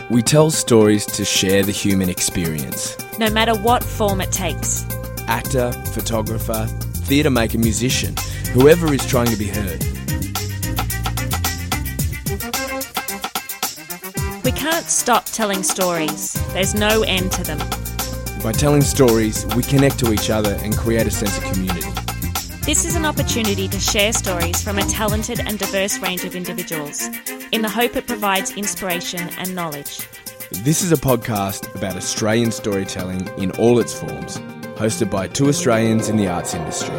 We tell stories to share the human experience. No matter what form it takes. Actor, photographer, theatre maker, musician, whoever is trying to be heard. We can't stop telling stories. There's no end to them. By telling stories, we connect to each other and create a sense of community. This is an opportunity to share stories from a talented and diverse range of individuals, in the hope it provides inspiration and knowledge. This is a podcast about Australian storytelling in all its forms, hosted by two Australians in the arts industry.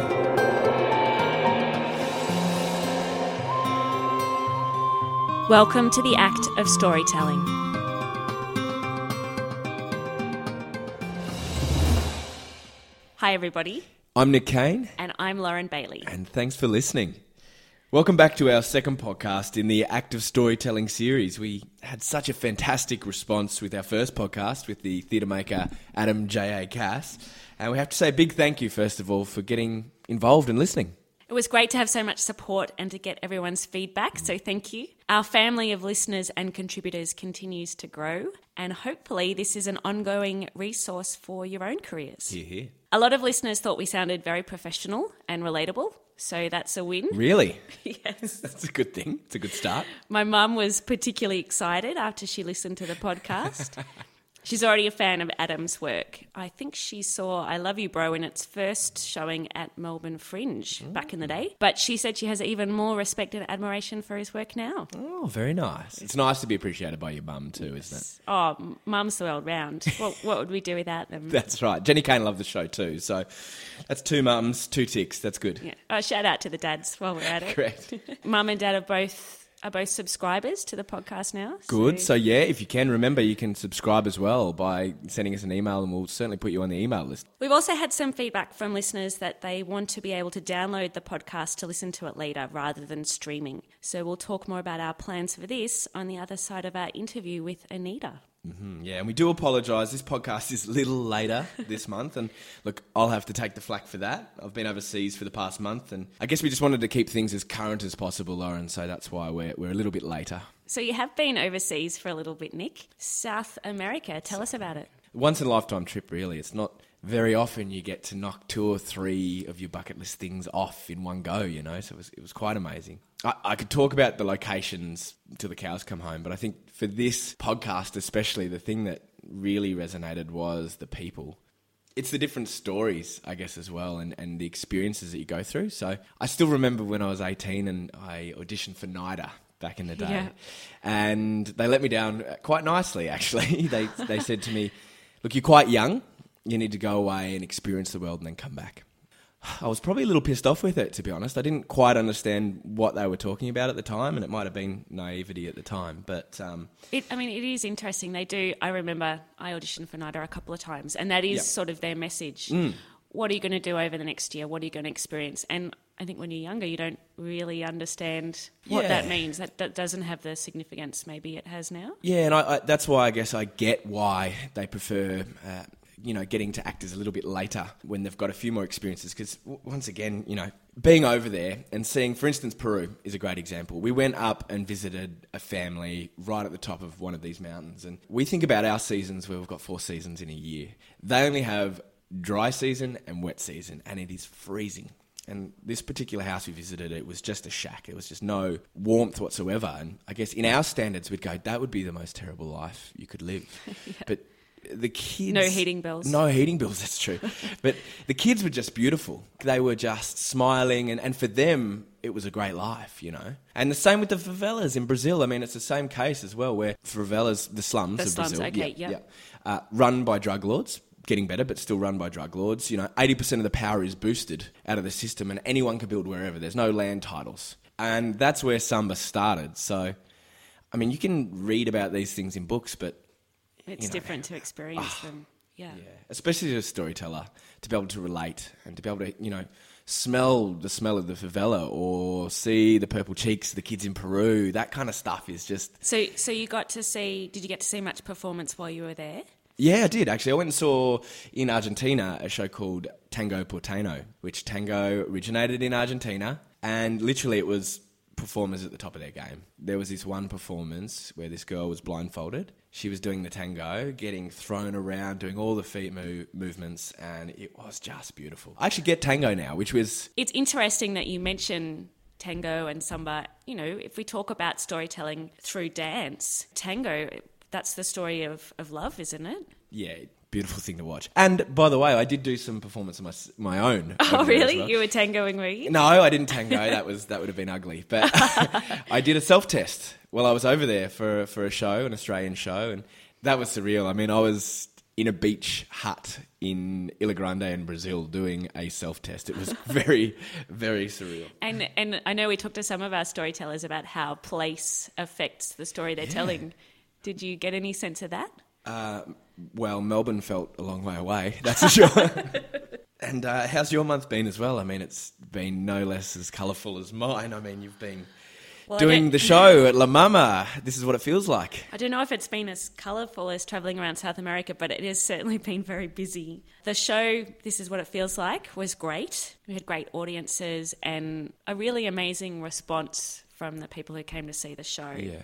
Welcome to the Act of Storytelling. Hi everybody. I'm Nick Kane. And I'm Lauren Bailey. And thanks for listening. Welcome back to our second podcast in the Act of Storytelling series. We had such a fantastic response with our first podcast with the theatre maker Adam J.A. Cass. And we have to say a big thank you, first of all, for getting involved and listening. It was great to have so much support and to get everyone's feedback, so thank you. Our family of listeners and contributors continues to grow, and hopefully this is an ongoing resource for your own careers. Hear, hear. A lot of listeners thought we sounded very professional and relatable, so that's a win. Really? Yes. That's a good thing. It's a good start. My mum was particularly excited after she listened to the podcast. She's already a fan of Adam's work. I think she saw I Love You Bro in its first showing at Melbourne Fringe back in the day. But she said she has even more respect and admiration for his work now. Oh, very nice. It's nice to be appreciated by your mum too, isn't it? Oh, mums the world round. What would we do without them? That's right. Jenny Kane loved the show too. So that's two mums, two ticks. That's good. Yeah. Oh, shout out to the dads while we're at it. Correct. Mum and dad are both subscribers to the podcast now. Good. So yeah, if you can, remember you can subscribe as well by sending us an email and we'll certainly put you on the email list. We've also had some feedback from listeners that they want to be able to download the podcast to listen to it later rather than streaming. So we'll talk more about our plans for this on the other side of our interview with Anita. Yeah, and we do apologise. This podcast is a little later this month. And look, I'll have to take the flak for that. I've been overseas for the past month. And I guess we just wanted to keep things as current as possible, Lauren. So that's why we're a little bit later. So you have been overseas for a little bit, Nick. South America. Tell us about it. Once in a lifetime trip, really. It's not very often you get to knock 2 or 3 of your bucket list things off in one go, you know. So it was quite amazing. I could talk about the locations till the cows come home, but I think for this podcast especially, the thing that really resonated was the people. It's the different stories, I guess, as well, and the experiences that you go through. So I still remember when I was 18 and I auditioned for NIDA back in the day. Yeah. And they let me down quite nicely, actually. They said to me, look, you're quite young. You need to go away and experience the world and then come back. I was probably a little pissed off with it, to be honest. I didn't quite understand what they were talking about at the time, and it might have been naivety at the time. But it is interesting. They do. I remember I auditioned for NIDA a couple of times, and that is sort of their message. What are you going to do over the next year? What are you going to experience? And I think when you're younger, you don't really understand what that means. That doesn't have the significance maybe it has now. Yeah, and I that's why I guess I get why they prefer getting to actors a little bit later when they've got a few more experiences. Because once again, being over there and seeing, for instance, Peru is a great example. We went up and visited a family right at the top of one of these mountains. And we think about our seasons where we've got 4 seasons in a year. They only have dry season and wet season, and it is freezing. And this particular house we visited, it was just a shack. There was just no warmth whatsoever. And I guess in our standards, we'd go, that would be the most terrible life you could live. Yeah. But the kids... No heating bills. No heating bills, that's true. But the kids were just beautiful. They were just smiling, and for them, it was a great life, And the same with the favelas in Brazil. I mean, it's the same case as well, where favelas, the slums of Brazil... Okay, run by drug lords, getting better, but still run by drug lords. 80% of the power is boosted out of the system, and anyone can build wherever. There's no land titles. And that's where Samba started. So, I mean, you can read about these things in books, but... It's different to experience them. Yeah. Especially as a storyteller, to be able to relate and to be able to, smell the smell of the favela or see the purple cheeks of the kids in Peru. That kind of stuff is just... So did you get to see much performance while you were there? Yeah, I did, actually. I went and saw in Argentina a show called Tango Porteño, which tango originated in Argentina. And literally it was performers at the top of their game. There was this one performance where this girl was blindfolded. She was doing the tango, getting thrown around, doing all the feet movements, and it was just beautiful. I actually get tango now, which was... It's interesting that you mention tango and samba. You know, if we talk about storytelling through dance, tango, that's the story of love, isn't it? Yeah, beautiful thing to watch. And by the way, I did do some performance of my own. Oh, really? Well. You were tangoing, were you? No, I didn't tango. That would have been ugly. But I did a self-test while I was over there for a show, an Australian show, and that was surreal. I mean, I was in a beach hut in Ilha Grande in Brazil doing a self-test. It was very, very surreal. And I know we talked to some of our storytellers about how place affects the story they're telling. Did you get any sense of that? Well, Melbourne felt a long way away, that's for sure. And how's your month been as well? I mean, it's been no less as colourful as mine. I mean, you've been doing the show at La Mama. This is what it feels like. I don't know if it's been as colourful as travelling around South America, but it has certainly been very busy. The show, This Is What It Feels Like, was great. We had great audiences and a really amazing response from the people who came to see the show. Yeah.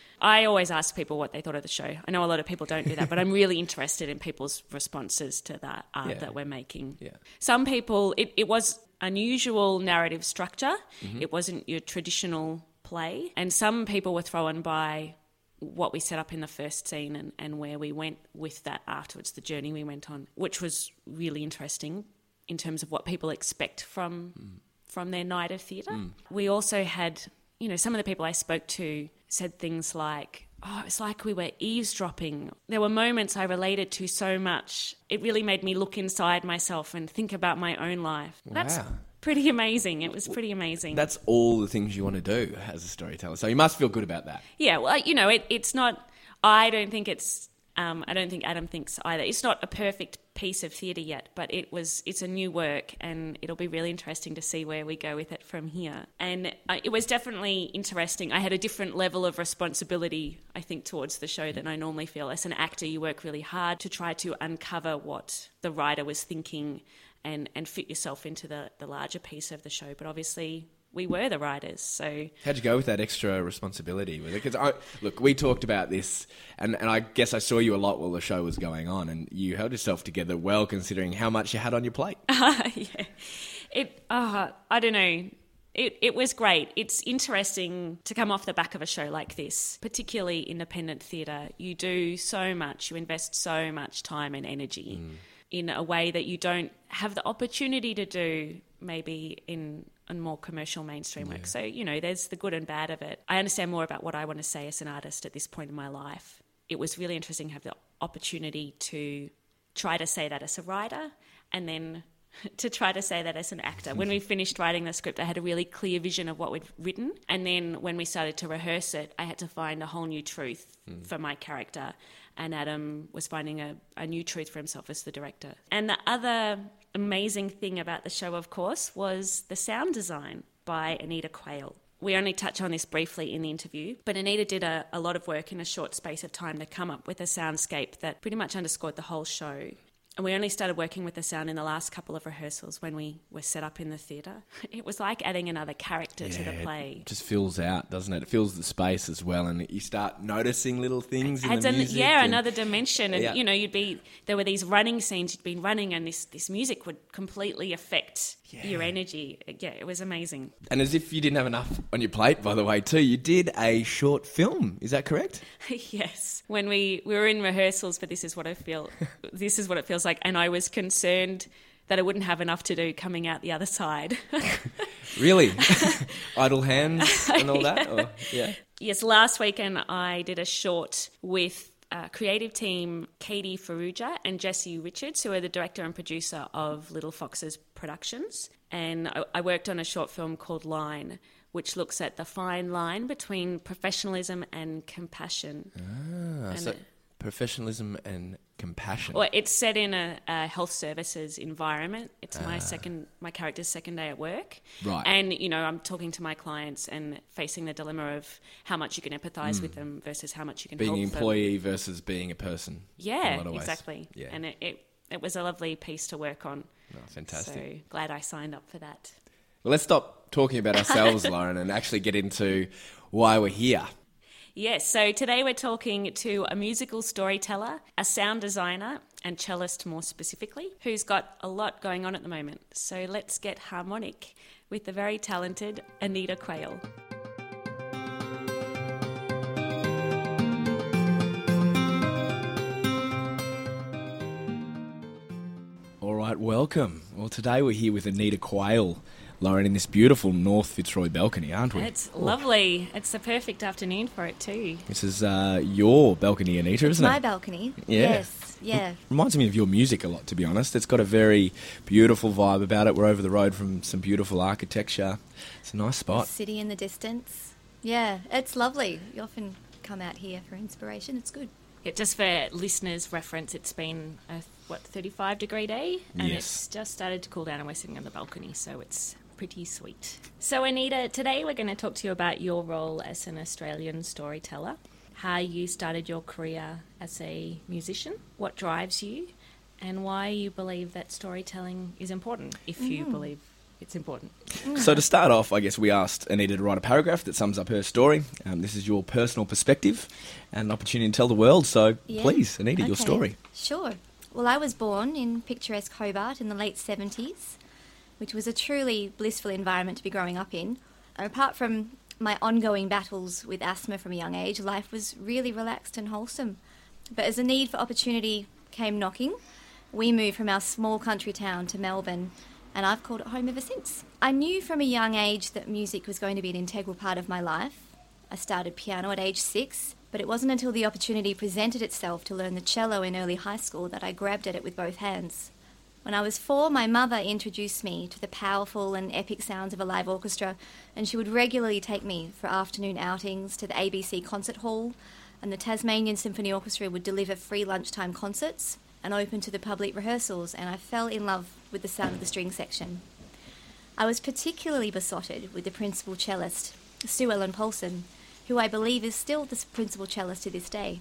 I always ask people what they thought of the show. I know a lot of people don't do that, but I'm really interested in people's responses to that art that we're making. Yeah. Some people, it was unusual narrative structure. Mm-hmm. It wasn't your traditional play. And some people were thrown by what we set up in the first scene and where we went with that afterwards, the journey we went on, which was really interesting in terms of what people expect from their night of theatre. We also had, you know, some of the people I spoke to said things like, oh, it's like we were eavesdropping. There were moments I related to so much. It really made me look inside myself and think about my own life. Wow. That's pretty amazing. It was pretty amazing. That's all the things you want to do as a storyteller. So you must feel good about that. Yeah, well, you know, it's not... I don't think Adam thinks either. It's not a perfect piece of theatre yet, but it's a new work and it'll be really interesting to see where we go with it from here. And it was definitely interesting. I had a different level of responsibility, I think, towards the show than I normally feel. As an actor, you work really hard to try to uncover what the writer was thinking and fit yourself into the larger piece of the show. But obviously... we were the writers, so... How'd you go with that extra responsibility with it? Because, look, we talked about this, and I guess I saw you a lot while the show was going on, and you held yourself together well, considering how much you had on your plate. Yeah. I don't know. It was great. It's interesting to come off the back of a show like this, particularly independent theatre. You do so much, you invest so much time and energy in a way that you don't have the opportunity to do maybe in more commercial mainstream work. So, you know, there's the good and bad of it. I understand more about what I want to say as an artist at this point in my life. It was really interesting to have the opportunity to try to say that as a writer and then to try to say that as an actor. When we finished writing the script, I had a really clear vision of what we'd written. And then when we started to rehearse it, I had to find a whole new truth for my character. And Adam was finding a new truth for himself as the director. And the other amazing thing about the show, of course, was the sound design by Anita Quayle. We only touch on this briefly in the interview, but Anita did a lot of work in a short space of time to come up with a soundscape that pretty much underscored the whole show. And we only started working with the sound in the last couple of rehearsals when we were set up in the theatre. It was like adding another character to the play. It just fills out, doesn't it? It fills the space as well, and you start noticing little things in the music. Another dimension. And, you know, there were these running scenes, you'd been running, and this music would completely affect your energy. Yeah, it was amazing. And as if you didn't have enough on your plate, by the way, too, you did a short film. Is that correct? Yes. When we were in rehearsals for This Is What It Feels Like, and I was concerned that I wouldn't have enough to do coming out the other side. Really? Idle hands and all that? Or, yeah. Yes, last weekend I did a short with creative team Katie Ferrugia and Jesse Richards, who are the director and producer of Little Foxes Productions. And I worked on a short film called Line, which looks at the fine line between professionalism and compassion. Professionalism and compassion. Well, it's set in a health services environment. It's my character's second day at work. Right. And, you know, I'm talking to my clients and facing the dilemma of how much you can empathise with them versus how much you can help them. Being an employee versus being a person. Yeah, in a lot of ways. Exactly. Yeah. And it was a lovely piece to work on. Oh, fantastic. So glad I signed up for that. Well, let's stop stop talking about ourselves, Lauren, and actually get into why we're here. Yes, so today we're talking to a musical storyteller, a sound designer, and cellist more specifically, who's got a lot going on at the moment. So let's get harmonic with the very talented Anita Quayle. All right, welcome. Well, today we're here with Anita Quayle, Lauren, in this beautiful North Fitzroy balcony, aren't we? It's lovely. It's the perfect afternoon for it too. This is your balcony, Anita, isn't it? My balcony. Yeah. Yes, yeah. Reminds me of your music a lot, to be honest. It's got a very beautiful vibe about it. We're over the road from some beautiful architecture. It's a nice spot. The city in the distance. Yeah, it's lovely. You often come out here for inspiration. It's good. Yeah, just for listeners' reference, it's been a 35-degree day, and Yes. it's just started to cool down, and we're sitting on the balcony, so it's pretty sweet. So, Anita, today we're going to talk to you about your role as an Australian storyteller, how you started your career as a musician, what drives you, and why you believe that storytelling is important, if you believe it's important. So to start off, I guess we asked Anita to write a paragraph that sums up her story. This is your personal perspective and an opportunity to tell the world. So Yeah. please, Anita, your Okay. story. Sure. Well, I was born in picturesque Hobart in the late 70s, which was a truly blissful environment to be growing up in. Apart from my ongoing battles with asthma from a young age, life was really relaxed and wholesome. But as the need for opportunity came knocking, we moved from our small country town to Melbourne, and I've called it home ever since. I knew from a young age that music was going to be an integral part of my life. I started piano at age 6, but it wasn't until the opportunity presented itself to learn the cello in early high school that I grabbed at it with both hands. When I was 4, my mother introduced me to the powerful and epic sounds of a live orchestra, and she would regularly take me for afternoon outings to the ABC Concert Hall, and the Tasmanian Symphony Orchestra would deliver free lunchtime concerts and open to the public rehearsals, and I fell in love with the sound of the string section. I was particularly besotted with the principal cellist, Sue Ellen Paulson, who I believe is still the principal cellist to this day.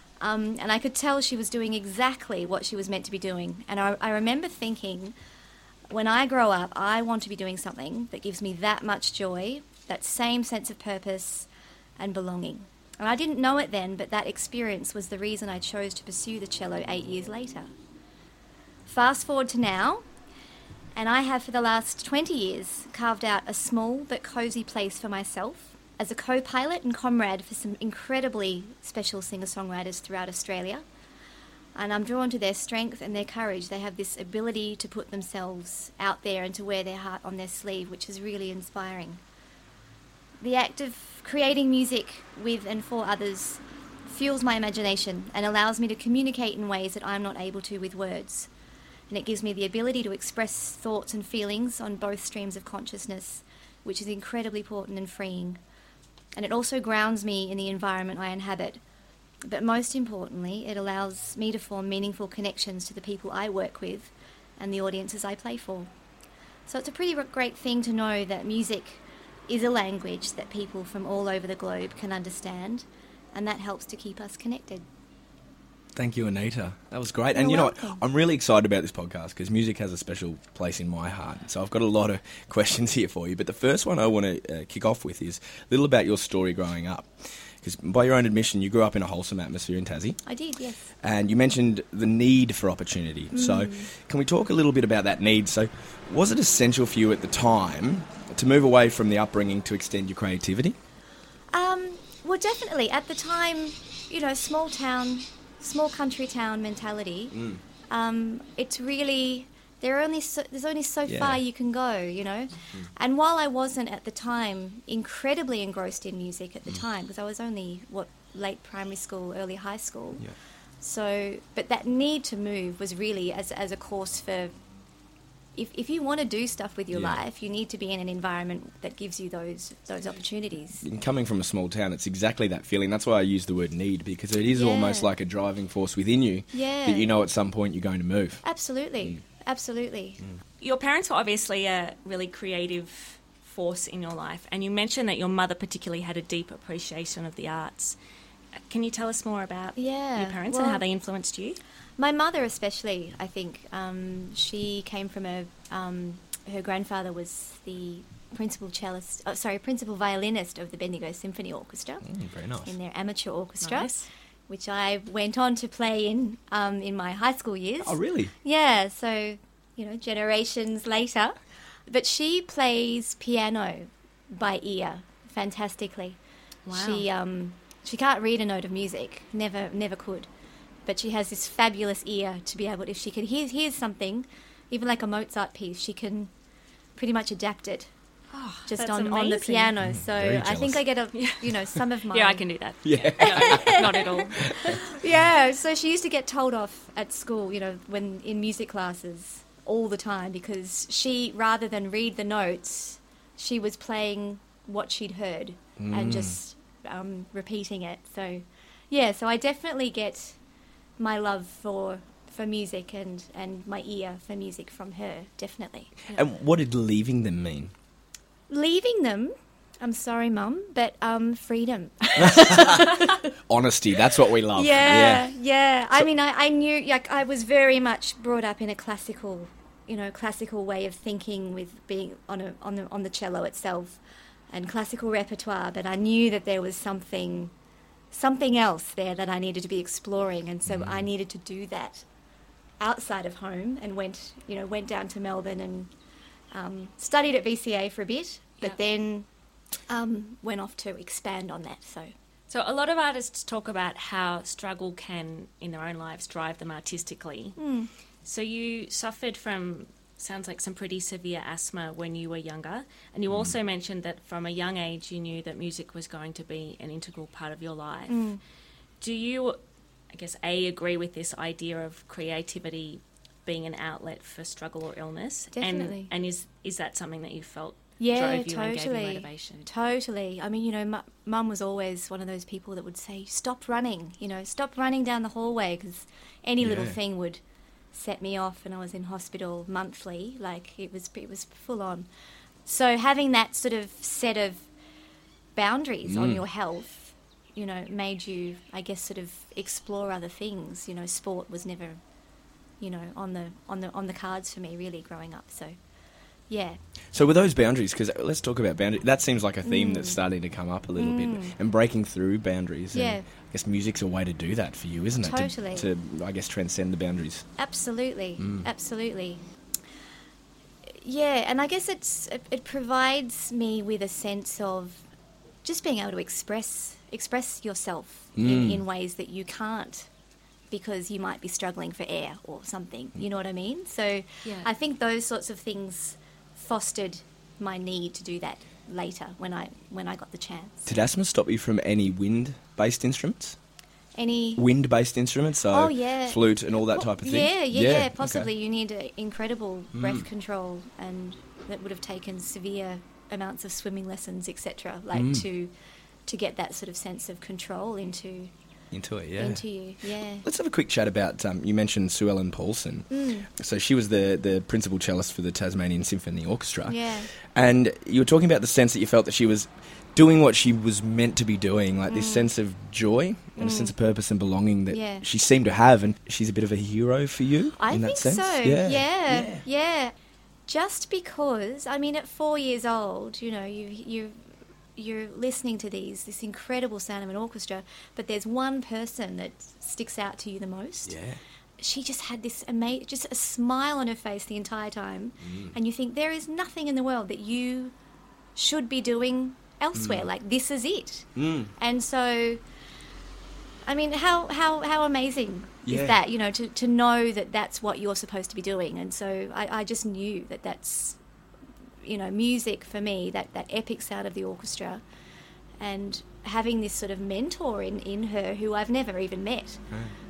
And I could tell she was doing exactly what she was meant to be doing. And I remember thinking, when I grow up, I want to be doing something that gives me that much joy, that same sense of purpose and belonging. And I didn't know it then, but that experience was the reason I chose to pursue the cello 8 years later. Fast forward to now, and I have for the last 20 years carved out a small but cosy place for myself as a co-pilot and comrade for some incredibly special singer-songwriters throughout Australia. And I'm drawn to their strength and their courage. They have this ability to put themselves out there and to wear their heart on their sleeve, which is really inspiring. The act of creating music with and for others fuels my imagination and allows me to communicate in ways that I'm not able to with words. And it gives me the ability to express thoughts and feelings on both streams of consciousness, which is incredibly important and freeing. And it also grounds me in the environment I inhabit. But most importantly, it allows me to form meaningful connections to the people I work with and the audiences I play for. So it's a pretty great thing to know that music is a language that people from all over the globe can understand, and that helps to keep us connected. Thank you, Anita. That was great. You're And you know welcome. what? I'm really excited about this podcast because music has a special place in my heart. So I've got a lot of questions here for you. But the first one I want to kick off with is a little about your story growing up. Because by your own admission, you grew up in a wholesome atmosphere in Tassie. I did, yes. And you mentioned the need for opportunity. So can we talk a little bit about that need? So was it essential for you at the time to move away from the upbringing to extend your creativity? Well, definitely. At the time, you know, small country town mentality. It's really there's only so far you can go, you know. And while I wasn't at the time incredibly engrossed in music at the time, because I was only late primary school, early high school. Yeah. So, but that need to move was really as a course for. If you want to do stuff with your life, you need to be in an environment that gives you those opportunities. And coming from a small town, it's exactly that feeling. That's why I use the word need, because it is almost like a driving force within you that you know at some point you're going to move. Absolutely. Absolutely. Your parents were obviously a really creative force in your life, and you mentioned that your mother particularly had a deep appreciation of the arts. Can you tell us more about your parents and how they influenced you? My mother especially, I think. She came from her grandfather was the principal violinist of the Bendigo Symphony Orchestra. Very nice. In their amateur orchestra, Nice. which I went on to play in my high school years. Oh, really? Yeah, so, generations later. But she plays piano by ear fantastically. Wow. She can't read a note of music, never could. But she has this fabulous ear to be able, if she can hear something, even like a Mozart piece, she can pretty much adapt it just that's on the amazing. piano. So very I think I jealous. get some of my... Yeah, I can do that. Yeah. No, not at all. Yeah, so she used to get told off at school, when in music classes all the time, because she, rather than read the notes, she was playing what she'd heard and just repeating it. So, yeah, so I definitely get my love for music and my ear for music from her, definitely. And what did leaving them mean? Leaving them, I'm sorry, Mum, but freedom. Honesty, that's what we love. Yeah. I mean, I knew, I was very much brought up in a classical way of thinking, with being on the cello itself and classical repertoire, but I knew that there was something else there that I needed to be exploring, and so I needed to do that outside of home, and went down to Melbourne and studied at VCA for a bit, but then went off to expand on that. So a lot of artists talk about how struggle can, in their own lives, drive them artistically. So you suffered from, sounds like, some pretty severe asthma when you were younger, and you also mentioned that from a young age you knew that music was going to be an integral part of your life. Do you, I guess, agree with this idea of creativity being an outlet for struggle or illness? Definitely. And is that something that you felt Yeah, drove you and gave you totally. motivation? Totally. I mean, Mum was always one of those people that would say, stop running, stop running down the hallway, because any little thing would set me off, and I was in hospital monthly. Like, it was full on. So having that sort of set of boundaries on your health, made you, I guess, sort of explore other things. Sport was never, on the cards for me, really, growing up. So, yeah. So with those boundaries, because let's talk about boundaries. That seems like a theme that's starting to come up a little bit, and breaking through boundaries. Yeah. And I guess music's a way to do that for you, isn't it? Totally. To I guess, transcend the boundaries. Absolutely. Absolutely. Yeah, and I guess it provides me with a sense of just being able to express yourself in ways that you can't, because you might be struggling for air or something. You know what I mean? So I think those sorts of things fostered my need to do that later when I got the chance. Did asthma stop you from any wind-based instruments? Any wind-based instruments, so flute and all that type of thing? Yeah, possibly. Okay. You need incredible breath control, and that would have taken severe amounts of swimming lessons, etc., to get that sort of sense of control into you. Yeah. Let's have a quick chat about, you mentioned Sue Ellen Paulson. So she was the principal cellist for the Tasmanian Symphony Orchestra. Yeah. And you were talking about the sense that you felt that she was doing what she was meant to be doing, like this sense of joy and a sense of purpose and belonging that she seemed to have, and she's a bit of a hero for you in that sense? I think so, yeah. Just because, I mean, at 4 years old, you're listening to this incredible sound of an orchestra, but there's one person that sticks out to you the most. Yeah. She just had this just a smile on her face the entire time, and you think there is nothing in the world that you should be doing elsewhere. Like, this is it. And so, I mean, how amazing is that? To know that that's what you're supposed to be doing. And so I just knew that that's, music for me, that epic sound of the orchestra, and having this sort of mentor in her who I've never even met,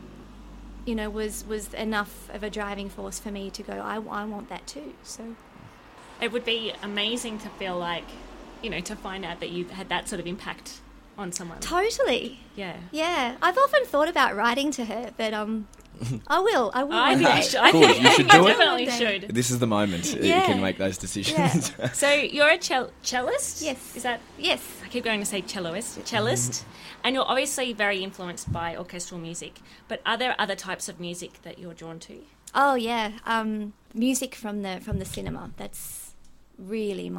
was enough of a driving force for me to go, I want that too. So it would be amazing to feel like, to find out that you've had that sort of impact on someone. Totally. Yeah. I've often thought about writing to her, but I will. I one think day. you should. I Cool, think you should do it. definitely should. This is the moment you Yeah. can make those decisions. Yeah. So you're a cellist? Yes. Is that? Yes. I keep going to say cellist, and you're obviously very influenced by orchestral music. But are there other types of music that you're drawn to? Oh yeah, music from the cinema. That's really my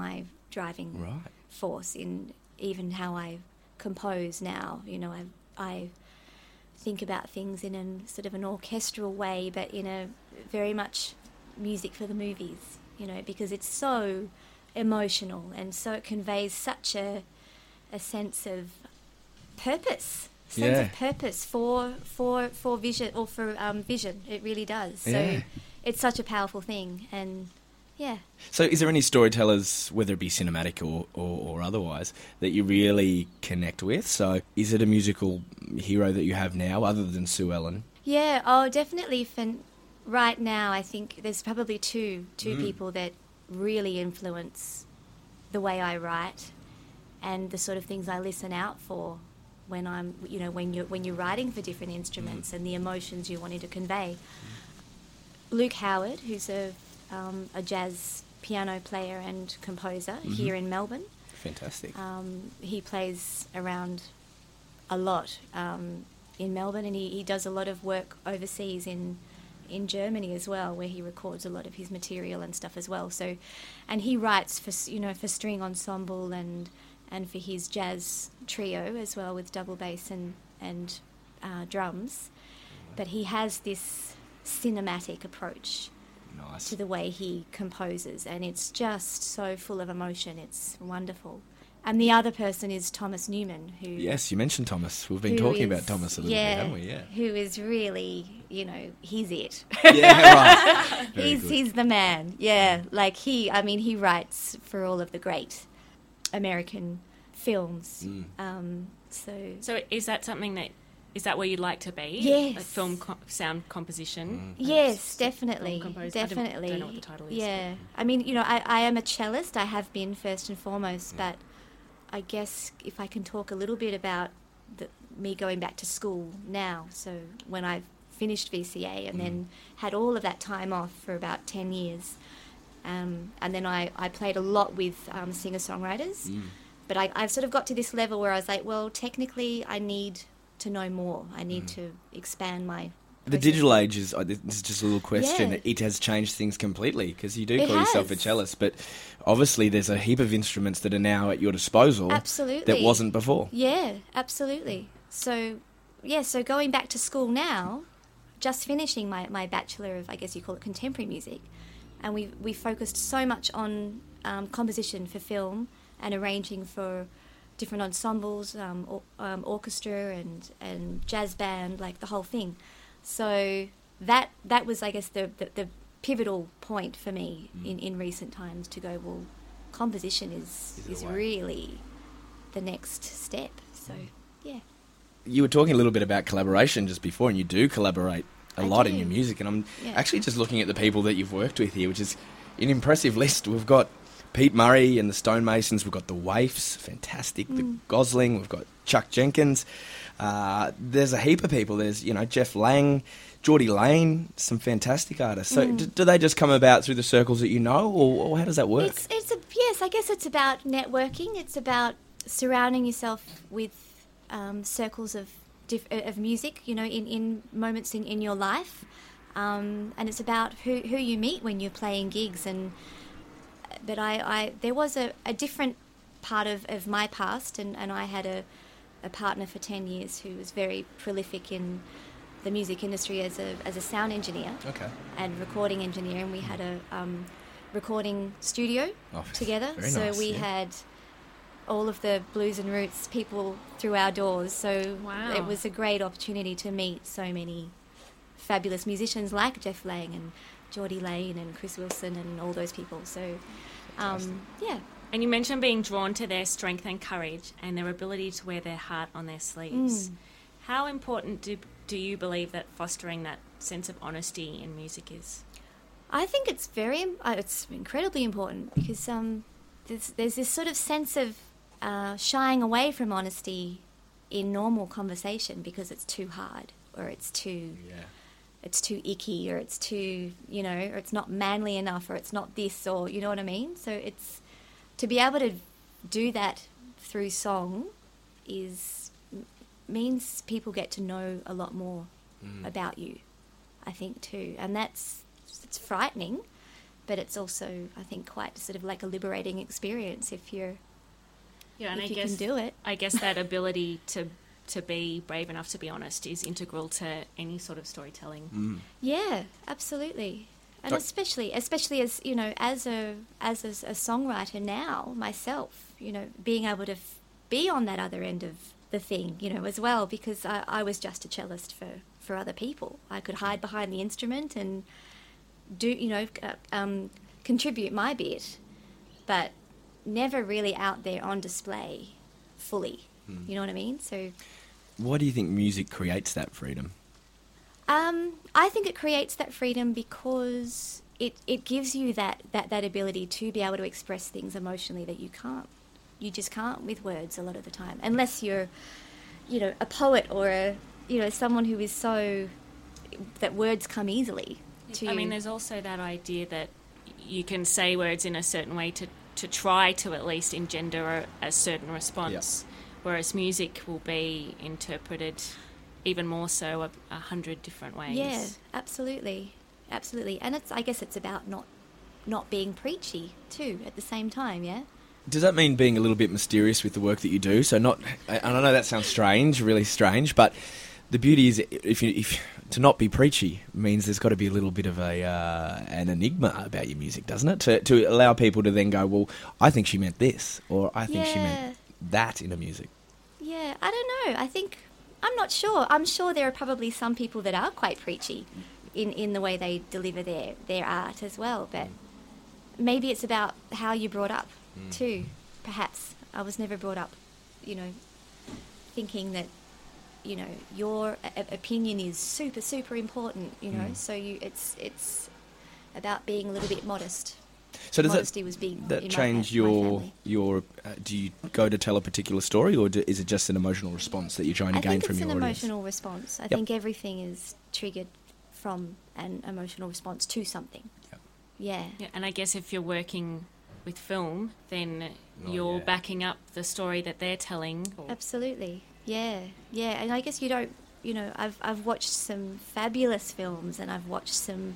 driving Right. force in even how I compose now. You know, I think about things in a sort of an orchestral way, but in a very much music for the movies, you know, because it's so emotional and so it conveys such a sense of purpose. Of purpose for vision or for vision. It really does. So it's such a powerful thing, and yeah. So is there any storytellers, whether it be cinematic or otherwise, that you really connect with? So is it a musical hero that you have now, other than Sue Ellen? Yeah, oh, definitely. Right now, I think there's probably two people that really influence the way I write and the sort of things I listen out for when I'm, you know, when you're writing for different instruments and the emotions you're wanting to convey. Luke Howard, who's a jazz piano player and composer here in Melbourne. Fantastic. He plays around a lot in Melbourne, and he does a lot of work overseas in Germany as well, where he records a lot of his material and stuff as well. So, and he writes for for string ensemble and for his jazz trio as well, with double bass and drums. But he has this cinematic approach to the way he composes, and it's just so full of emotion. It's wonderful. And the other person is Thomas Newman, who... Yes, you mentioned Thomas. We've been talking about Thomas a little bit, haven't we? Yeah. Who is really, he's it. Yeah, right. He's the man. Yeah, like he writes for all of the great American films. So is that something that... Is that where you'd like to be? Yes. Like film sound composition? Yes, definitely. Definitely. I don't know what the title is. Yeah. I mean, I am a cellist. I have been first and foremost, but I guess if I can talk a little bit about me going back to school now. So when I finished VCA and then had all of that time off for about 10 years. And then I played a lot with singer-songwriters. But I've sort of got to this level where I was like, well, technically I need to know more. I need to expand my... The digital age is, this is just a little question, it has changed things completely, because you do call yourself a cellist, but obviously there's a heap of instruments that are now at your disposal. Absolutely. That wasn't before. Yeah, absolutely. So going back to school now, just finishing my Bachelor of, I guess you call it, contemporary music, and we focused so much on composition for film and arranging for different ensembles, orchestra and jazz band, like the whole thing. So that was, I guess, the pivotal point for me in recent times to go, well, composition is really the next step. So, yeah. You were talking a little bit about collaboration just before, and you do collaborate a lot in your music, and I'm actually just looking at the people that you've worked with here, which is an impressive list. We've got Pete Murray and the Stonemasons, we've got the Waifs, fantastic, the Gosling, we've got Chuck Jenkins, there's a heap of people, there's, Jeff Lang, Geordie Lane, some fantastic artists. So do they just come about through the circles that you know, or how does that work? Yes, I guess it's about networking, it's about surrounding yourself with circles of music, in moments in your life, and it's about who you meet when you're playing gigs. But there was a different part of my past, and I had a partner for 10 years who was very prolific in the music industry as a sound engineer and recording engineer, and we had a recording studio together. So nice, we had all of the blues and roots people through our doors. So it was a great opportunity to meet so many fabulous musicians like Jeff Lang and Geordie Lane and Chris Wilson and all those people. So, yeah. And you mentioned being drawn to their strength and courage and their ability to wear their heart on their sleeves. How important do you believe that fostering that sense of honesty in music is? I think it's it's incredibly important, because there's this sort of sense of shying away from honesty in normal conversation because it's too hard, or it's too... it's too icky, or it's too, or it's not manly enough, or it's not this, or you know what I mean? So it's, to be able to do that through song means people get to know a lot more about you, I think, too. And it's frightening, but it's also, I think, quite sort of like a liberating experience if you can do it. I guess that ability to be brave enough to be honest is integral to any sort of storytelling. Yeah, absolutely. And especially as, you know, as a songwriter now myself, you know, being able to be on that other end of the thing, you know, as well, because I was just a cellist for other people. I could hide behind the instrument and do, you know, contribute my bit, but never really out there on display fully. You know what I mean? So, why do you think music creates that freedom? I think it creates that freedom because it gives you that ability to be able to express things emotionally that you just can't with words a lot of the time, unless you're, you know, a poet or someone who is so that words come easily to you. I mean, there's also that idea that you can say words in a certain way to try to at least engender a certain response, whereas music will be interpreted even more so 100 different ways. Yeah, absolutely. And I guess it's about not being preachy too at the same time, yeah? Does that mean being a little bit mysterious with the work that you do? So and I know that sounds strange, really strange, but the beauty is if to not be preachy means there's got to be a little bit of an enigma about your music, doesn't it? To allow people to then go, well, I think she meant this, or I think she meant that in her music. Yeah, I don't know. I'm not sure. I'm sure there are probably some people that are quite preachy in the way they deliver their art as well, but maybe it's about how you're brought up too, perhaps. I was never brought up, you know, thinking that, you know, your opinion is super, super important, you know, so it's about being a little bit modest. So does modesty was big that change your do you go to tell a particular story, or is it just an emotional response that you're trying to gain from your audience? I think it's an emotional response. I think everything is triggered from an emotional response to something. Yeah, and I guess if you're working with film, then you're backing up the story that they're telling. Absolutely. Yeah, and I guess you don't, you know, I've watched some fabulous films and I've watched some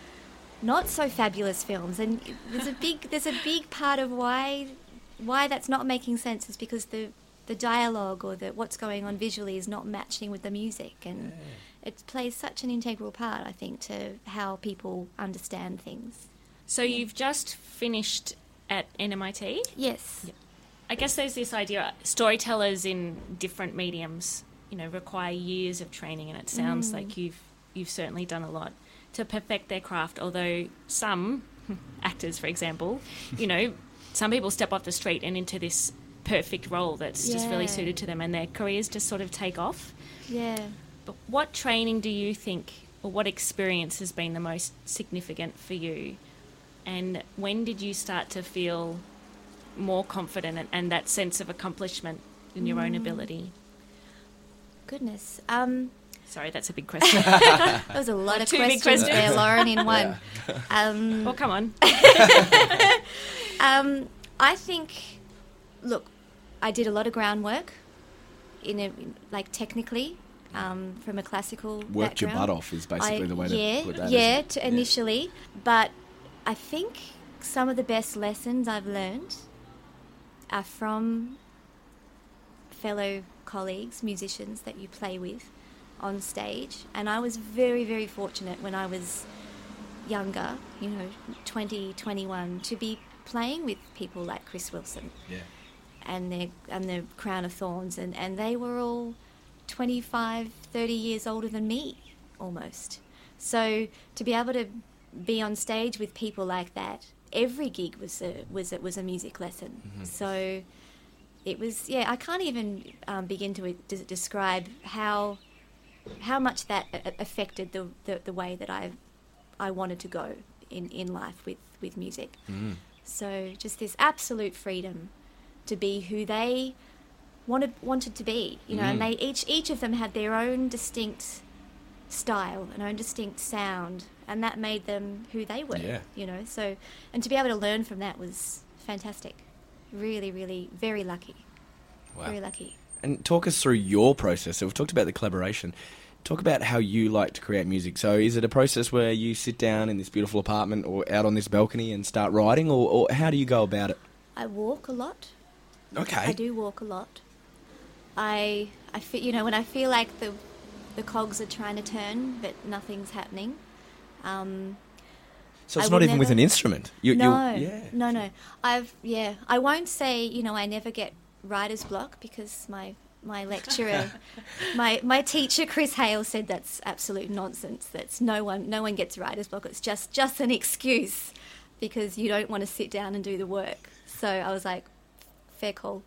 not so fabulous films, and there's a big part of why that's not making sense is because the dialogue or what's going on visually is not matching with the music, and it plays such an integral part, I think, to how people understand things. So you've just finished at NMIT? Yes. Yep. I guess there's this idea, storytellers in different mediums, you know, require years of training, and it sounds like you've certainly done a lot to perfect their craft, although some actors, for example, you know, some people step off the street and into this perfect role that's just really suited to them, and their careers just sort of take off. Yeah. But what training do you think, or what experience has been the most significant for you? And when did you start to feel more confident and that sense of accomplishment in your own ability? Goodness. Sorry, that's a big question. That was a lot of questions there, Lauren, in one. Well, come on. I think, look, I did a lot of groundwork technically, from a classical Worked background. your butt off is basically the way to put that. Initially. But I think some of the best lessons I've learned are from fellow colleagues, musicians that you play with on stage. And I was very, very fortunate when I was younger, 20, 21, to be playing with people like Chris Wilson and the Crown of Thorns, and they were all 25, 30 years older than me, almost. So to be able to be on stage with people like that, every gig was a music lesson. Mm-hmm. So it was, I can't even begin to describe how much that affected the way that I wanted to go in life with music. Mm. So just this absolute freedom to be who they wanted to be, and they each of them had their own distinct style, an own distinct sound, and that made them who they were. So, and to be able to learn from that was fantastic. Really, really, very lucky. Wow. Very lucky. And talk us through your process. So we've talked about the collaboration. Talk about how you like to create music. So is it a process where you sit down in this beautiful apartment or out on this balcony and start writing, or how do you go about it? I walk a lot. Okay. I do walk a lot. I feel, you know, when I feel like the cogs are trying to turn but nothing's happening. So it's not even with an instrument. No. Yeah. I won't say, you know, I never get writer's block because my lecturer, my teacher Chris Hale said that's absolute nonsense. That's no one gets writer's block. It's just an excuse because you don't want to sit down and do the work. So I was like, fair call.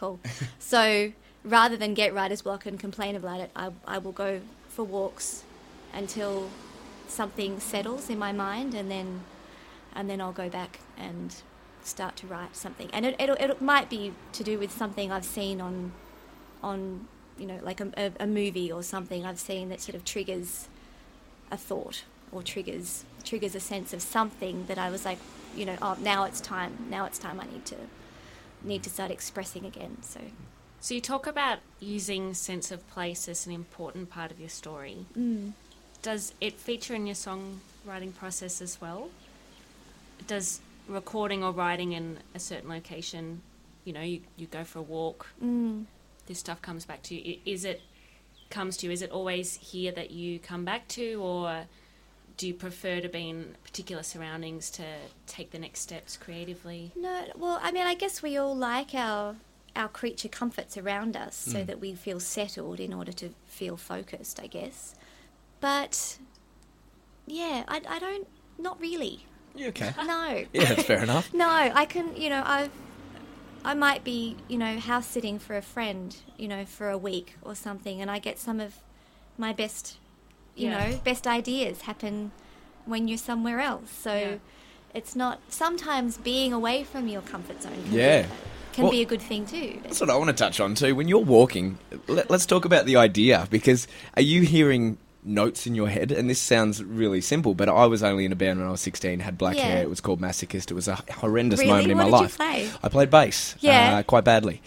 So rather than get writer's block and complain about it, I will go for walks until something settles in my mind, and then I'll go back and start to write something. And it might be to do with something I've seen on you know, like a movie or something I've seen that sort of triggers a thought or triggers a sense of something that I was like, you know, oh, now it's time I need to start expressing again. So you talk about using sense of place as an important part of your story. Does it feature in your songwriting process as well? Does recording or writing in a certain location, you know, you go for a walk, this stuff comes back to you. Is it always here that you come back to, or do you prefer to be in particular surroundings to take the next steps creatively? No, well, I mean, I guess we all like our creature comforts around us so that we feel settled in order to feel focused, I guess. But, yeah, I don't, not really. Yeah, okay. No. Yeah, that's fair enough. No, I can, you know, I might be, you know, house sitting for a friend, you know, for a week or something, and I get some of my best, you know, best ideas happen when you're somewhere else. So it's not, sometimes being away from your comfort zone can be a good thing too. That's what I want to touch on too. When you're walking, let's talk about the idea, because are you hearing notes in your head? And this sounds really simple, but I was only in a band when I was 16, had black hair. It was called Masochist. It was a horrendous moment in my life. What did you play? I played bass quite badly.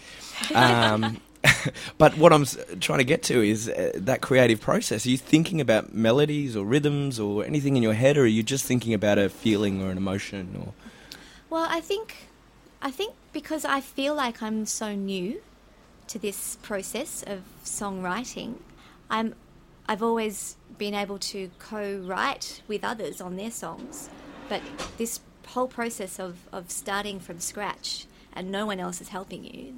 But what I'm trying to get to is that creative process. Are you thinking about melodies or rhythms or anything in your head, or are you just thinking about a feeling or an emotion? Or Well, I think because I feel like I'm so new to this process of songwriting, I've always been able to co-write with others on their songs, but this whole process of starting from scratch and no one else is helping you,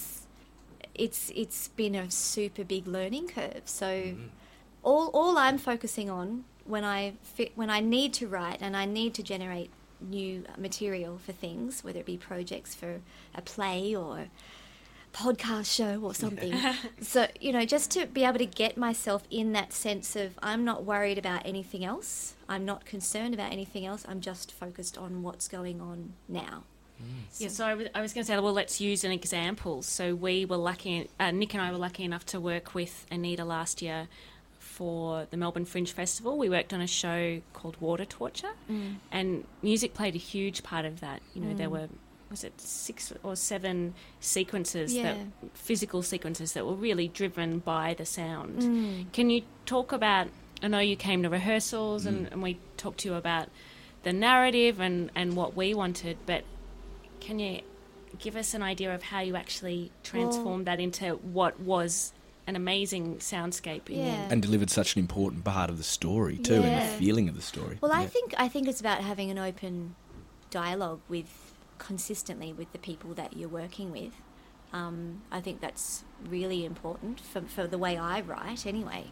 it's been a super big learning curve. So all I'm focusing on when I need to write and I need to generate new material for things, whether it be projects for a play or podcast show or something. So, you know, just to be able to get myself in that sense of I'm not worried about anything else. I'm not concerned about anything else. I'm just focused on what's going on now. Yeah, so I was going to say, well, let's use an example. So we were lucky, Nick and I were lucky enough to work with Anita last year for the Melbourne Fringe Festival. We worked on a show called Water Torture, and music played a huge part of that. You know, there were, was it 6 or 7 sequences, physical sequences that were really driven by the sound. Can you talk about, I know you came to rehearsals and we talked to you about the narrative and what we wanted, but can you give us an idea of how you actually transformed that into what was an amazing soundscape in and delivered such an important part of the story too, and the feeling of the story. Well, I think it's about having an open dialogue consistently with the people that you're working with. I think that's really important for the way I write anyway,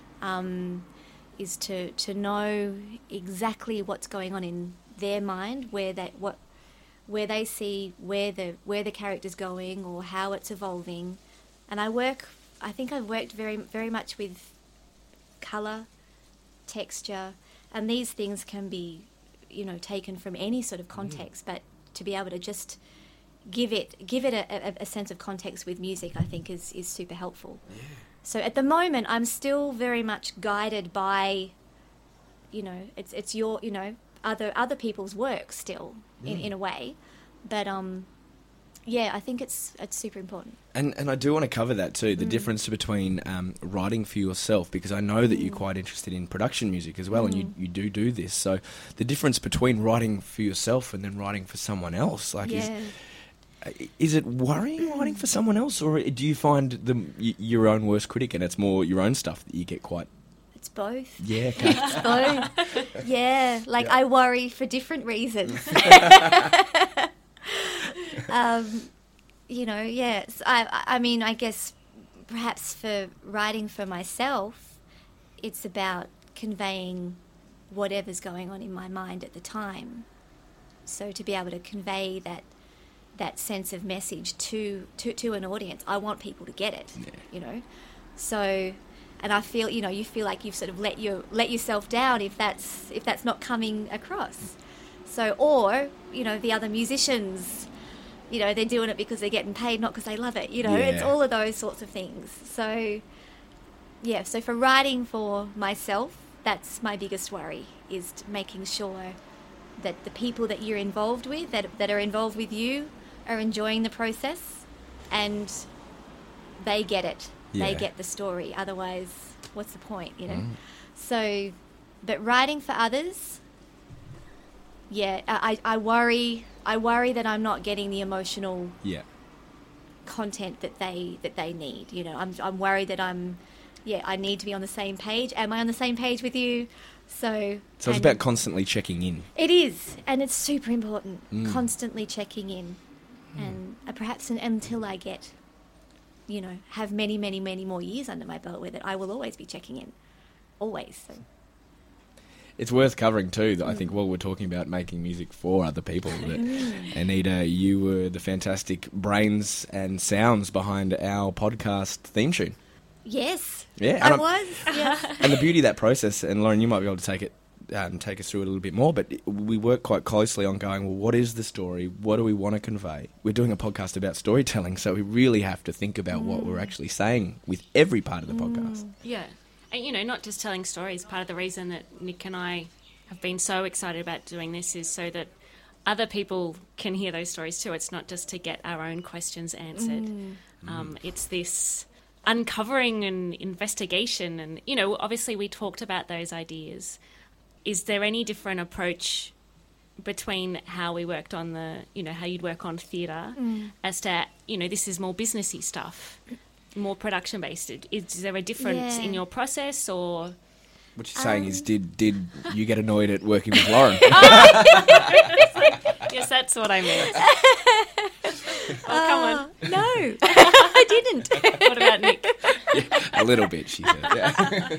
is to know exactly what's going on in their mind, where they see where the character's going or how it's evolving. And I think I've worked very, very much with colour, texture, and these things can be, you know, taken from any sort of context, but to be able to just give it a sense of context with music, I think is super helpful. Yeah. So at the moment, I'm still very much guided by, you know, it's your, you know, other people's work still in a way, but yeah, I think it's super important. And I do want to cover that too, the difference between writing for yourself, because I know that you're quite interested in production music as well, and you do this. So the difference between writing for yourself and then writing for someone else, like, is it worrying writing for someone else, or do you find your own worst critic and it's more your own stuff that you get quite... It's both. Yeah, okay. It's both. Yeah, like I worry for different reasons. You know, yes. I mean, I guess perhaps for writing for myself, it's about conveying whatever's going on in my mind at the time. So to be able to convey that sense of message to an audience, I want people to get it, you know. So, and I feel, you know, you feel like you've sort of let yourself down if that's not coming across. So, or, you know, the other musicians, you know, they're doing it because they're getting paid, not because they love it, you know. It's all of those sorts of things. So, yeah, so for writing for myself, that's my biggest worry, is making sure that the people that you're involved with, that are involved with you, are enjoying the process and they get it. They get the story. Otherwise, what's the point, you know? So, but writing for others, I worry that I'm not getting the emotional content that they need. You know, I'm worried that I need to be on the same page. Am I on the same page with you? So it's about constantly checking in. It is, and it's super important. Constantly checking in, and perhaps until I get, you know, have many, many, many more years under my belt with it, I will always be checking in, always. So. It's worth covering too that I think while we're talking about making music for other people, that Anita, you were the fantastic brains and sounds behind our podcast theme tune. Yes, yeah, I was. Yeah. And the beauty of that process, and Lauren, you might be able to take us through it a little bit more, but we work quite closely on going, well, what is the story? What do we want to convey? We're doing a podcast about storytelling, so we really have to think about what we're actually saying with every part of the podcast. Yeah. And, you know, not just telling stories. Part of the reason that Nick and I have been so excited about doing this is so that other people can hear those stories too. It's not just to get our own questions answered. It's this uncovering and investigation. And, you know, obviously we talked about those ideas. Is there any different approach between how we worked on how you'd work on theatre as to, you know, this is more businessy stuff, more production based? Is there a difference in your process, or? What you're saying is, did you get annoyed at working with Lauren? Yes, that's what I meant. Come on. No, I didn't. What about Nick? Yeah, a little bit, she said. Yeah.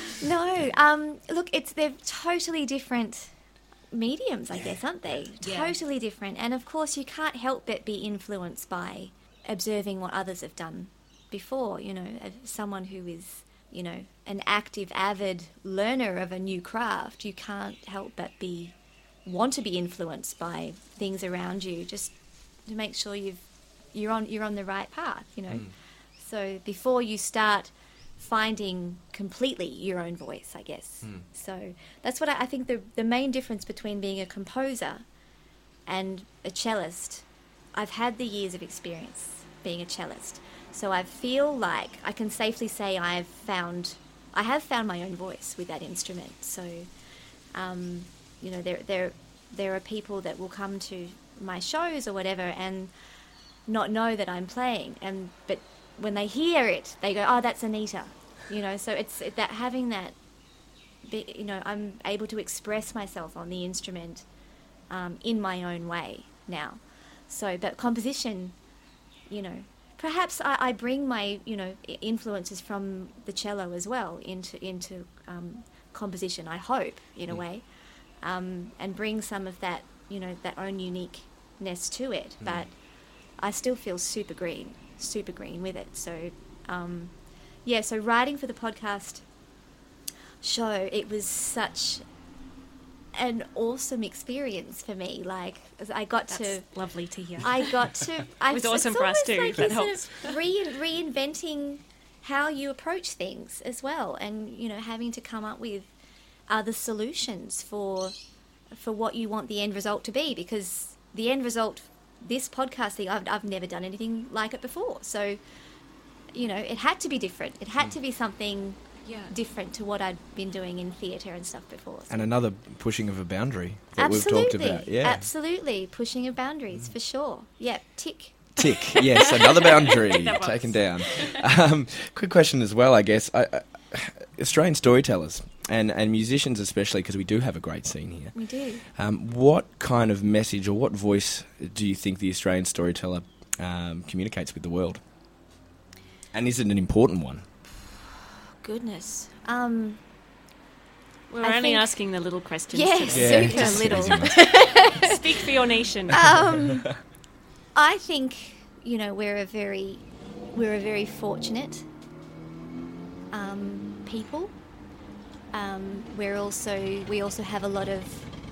No, look, they're totally different mediums, I guess, aren't they? Yeah. Totally different. And of course, you can't help but be influenced by observing what others have done before. You know, someone who is, you know, an active, avid learner of a new craft, you can't help but want to be influenced by things around you, just to make sure you're on the right path, you know. So before you start finding completely your own voice, I guess. So that's what I think the main difference between being a composer and a cellist. I've had the years of experience being a cellist, so I feel like I can safely say I have found my own voice with that instrument. So, you know, there are people that will come to my shows or whatever and not know that I'm playing, but when they hear it, they go, "Oh, that's Anita," you know. So it's that having that, you know, I'm able to express myself on the instrument in my own way now. So, but composition, you know, perhaps I bring my, you know, influences from the cello as well into composition, I hope, in a way, and bring some of that, you know, that own uniqueness to it. But I still feel super green with it. So, so writing for the podcast show, it was such an awesome experience for me. Like, I got That's lovely to hear. I got to. It was awesome for us too. Like that helps. Sort of reinventing how you approach things as well, and, you know, having to come up with other solutions for what you want the end result to be, because the end result this podcast thing, I've never done anything like it before. So, you know, it had to be different. It had to be something different to what I'd been doing in theatre and stuff before. So. And another pushing of a boundary that we've talked about. Yeah. Absolutely. Pushing of boundaries, for sure. Yeah, tick. Tick, yes, another boundary taken down. Quick question as well, I guess. Australian storytellers and musicians especially, because we do have a great scene here. We do. What kind of message or what voice do you think the Australian storyteller communicates with the world? And is it an important one? Goodness. We're only asking the little questions. Yes, super little. Speak for your nation. I think, you know, we're a very fortunate people. We also have a lot of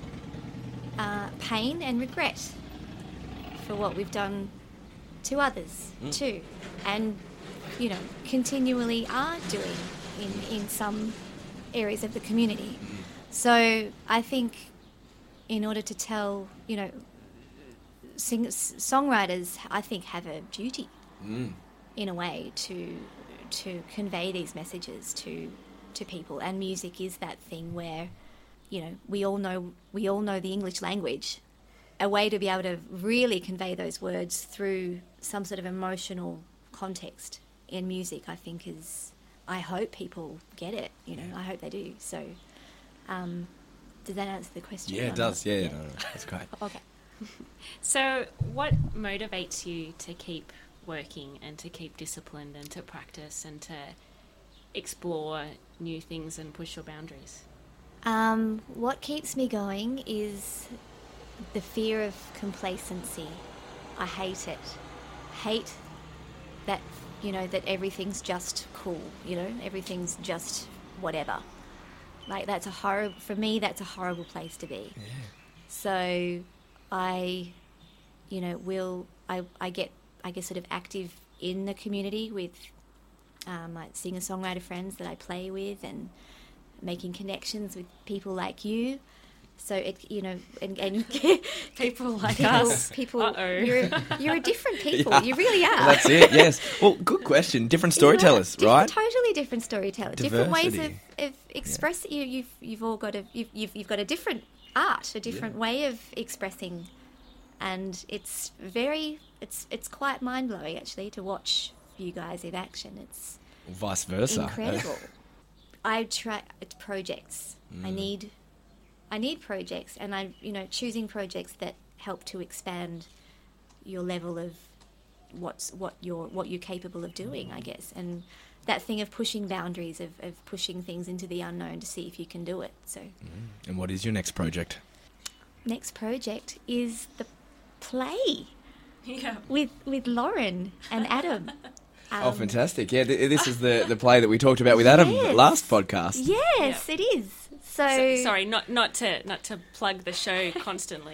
pain and regret for what we've done to others too, and you know, continually are doing in some areas of the community. So I think in order to tell, you know, songwriters, I think, have a duty in a way to convey these messages to people, and music is that thing where, you know, we all know the English language. A way to be able to really convey those words through some sort of emotional context in music, I think, is, I hope people get it, you know, I hope they do. So does that answer the question? Yeah, it does. Yeah. No, that's great. Okay. So what motivates you to keep working and to keep disciplined and to practice and to explore new things and push your boundaries? What keeps me going is the fear of complacency. I hate it. Hate that, you know, that everything's just cool, you know, everything's just whatever. Like, for me, that's a horrible place to be. Yeah. So I get sort of active in the community with my singer-songwriter friends that I play with, and making connections with people like you. So it, you know, and people like us. You're a different people. Yeah. You really are. That's it. Yes. Well, good question. Different storytellers, right? Totally different storytellers. Diversity. Different ways of expressing. You've all got you've got a different art, a different way of expressing, and it's quite mind blowing actually to watch you guys in action. It's vice versa. Incredible. I try projects. I need projects, and choosing projects that help to expand your level of what you're capable of doing, I guess, and that thing of pushing boundaries, of pushing things into the unknown to see if you can do it. So. And what is your next project? Next project is the play. With Lauren and Adam. Oh, fantastic! Yeah, this is the play that we talked about with Adam last podcast. Yes, it is. So sorry, not to plug the show constantly.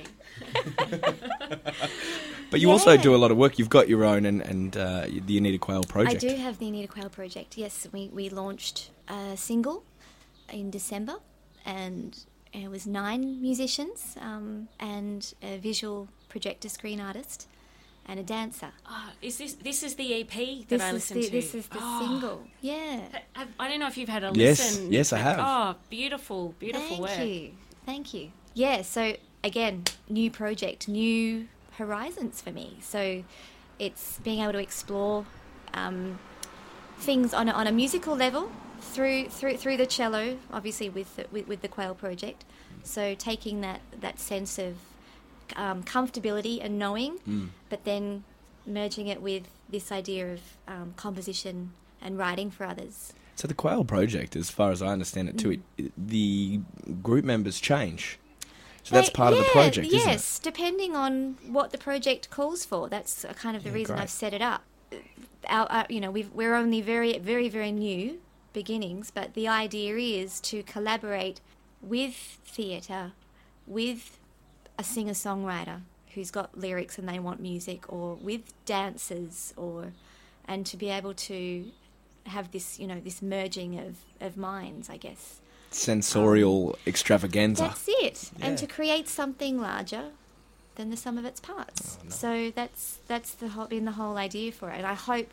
But you also do a lot of work. You've got your own and the Anita Quayle project. I do have the Anita Quayle project. Yes, we launched a single in December, and it was 9 musicians and a visual projector screen artist. And a dancer. Oh, this is the EP that I listened to? This is the single. Yeah. I don't know if you've had a listen. Yes, I have. Oh, beautiful work. Thank you. Yeah, so again, new project, new horizons for me. So it's being able to explore things on a musical level through the cello, obviously with the Quayle project. So taking that sense of comfortability and knowing, but then merging it with this idea of composition and writing for others. So the Quayle project, as far as I understand it too, the group members change. So that's part of the project, isn't it? Yes, depending on what the project calls for. That's kind of the reason I've set it up. We're only very, very, very new beginnings, but the idea is to collaborate with theatre, with a singer-songwriter who's got lyrics and they want music, or with dancers, and to be able to have this, this merging of minds, I guess. Sensorial extravaganza. That's it. Yeah. And to create something larger than the sum of its parts. Oh, no. So that's been the whole idea for it. And I hope,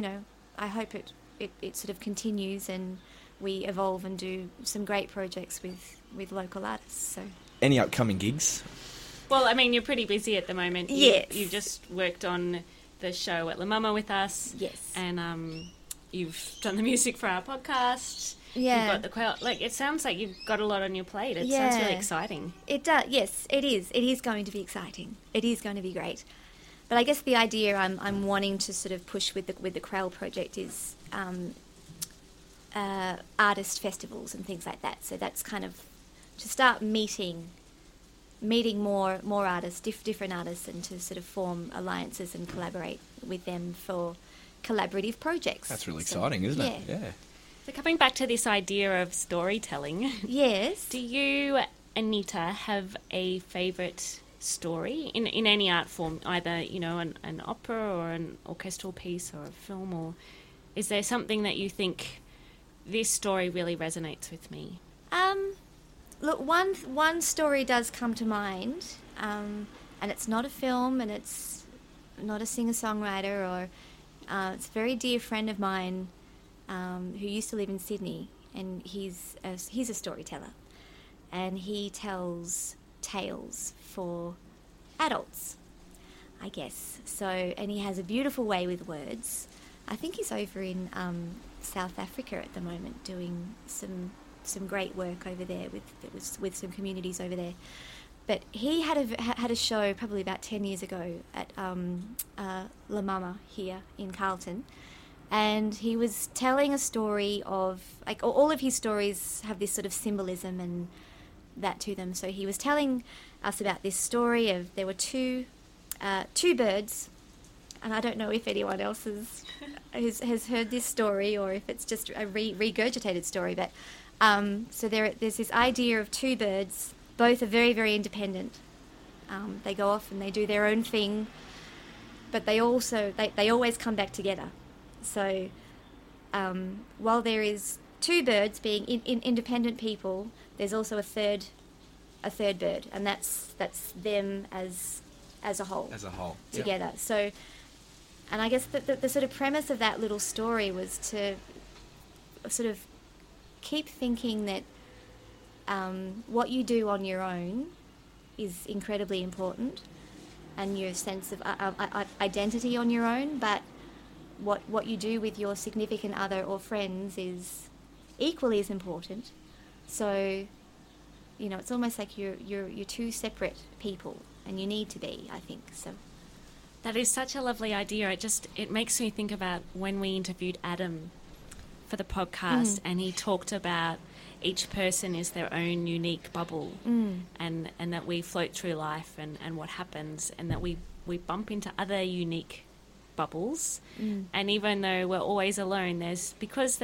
it sort of continues and we evolve and do some great projects with local artists. So Any upcoming gigs? Well, I mean, you're pretty busy at the moment. Yes. You've just worked on the show at La Mama with us. yes, And you've done the music for our podcast. yeah. You've got the crowd. Like, it sounds like you've got a lot on your plate. It sounds really Yeah. exciting. It does. Yes, it is. It is going to be exciting. It is going to be great. But I guess the idea I'm wanting to sort of push with the Krell project is artist festivals and things like that. So that's kind of to start meeting more artists, different artists, and to sort of form alliances and collaborate with them for collaborative projects. That's really So, exciting, isn't it? yeah. Yeah. So coming back to this idea of storytelling, Yes. do you, Anita, have a favourite story in any art form, either, an opera or an orchestral piece or a film, or is there something that you think this story really resonates with me? Look, one story does come to mind, and it's not a film, and it's not a singer-songwriter, or it's a very dear friend of mine who used to live in Sydney, and he's a storyteller, and he tells tales for adults, I guess. So, and he has a beautiful way with words. I think he's over in South Africa at the moment doing some great work over there with some communities over there. But he had a show probably about 10 years ago at La Mama here in Carlton, and he was telling a story of, like, all of his stories have this sort of symbolism and that to them. So he was telling us about this story of there were two birds, and I don't know if anyone else has heard this story or if it's just a regurgitated story, but so there's this idea of two birds. Both are very, very independent. They go off and they do their own thing, but they always come back together. So while there is two birds being independent people, there's also a third bird, and that's them as a whole. As a whole. Together. Yep. So, and I guess the sort of premise of that little story was to sort of keep thinking that what you do on your own is incredibly important, and your sense of identity on your own, but what you do with your significant other or friends is equally as important. So, it's almost like you're two separate people, and you need to be, I think. So That is such a lovely idea. It makes me think about when we interviewed Adam for the podcast, and he talked about each person is their own unique bubble, and that we float through life and what happens, and that we bump into other unique bubbles, and even though we're always alone, there's